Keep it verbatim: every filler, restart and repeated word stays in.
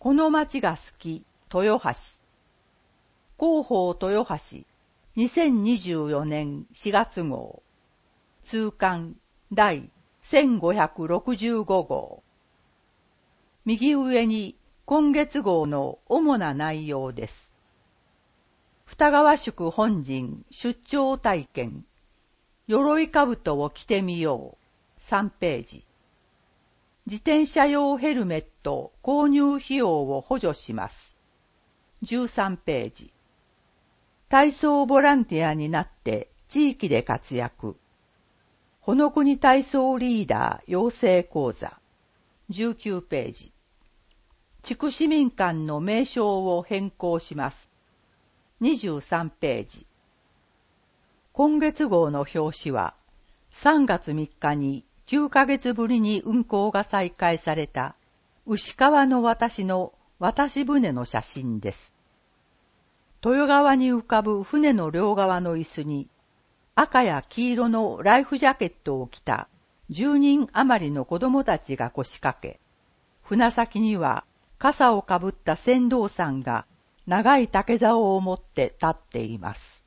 この町が好き、豊橋。広報豊橋、にせんにじゅうよねんしがつ号。通刊第せんごひゃくろくじゅうご号。右上に今月号の主な内容です。二川宿本陣出張体験。鎧兜を着てみよう。さんページ。自転車用ヘルメット購入費用を補助します。じゅうさんページ。体操ボランティアになって地域で活躍。ほのくに体操リーダー養成講座。じゅうきゅうページ。地区市民館の名称を変更します。にじゅうさんページ。今月号の表紙はさんがつみっかにきゅうかげつぶりに運航が再開された牛川の私の渡し船の写真です。豊川に浮かぶ船の両側の椅子に赤や黄色のライフジャケットを着たじゅうにん余りの子供たちが腰掛け、船先には傘をかぶった船頭さんが長い竹竿を持って立っています。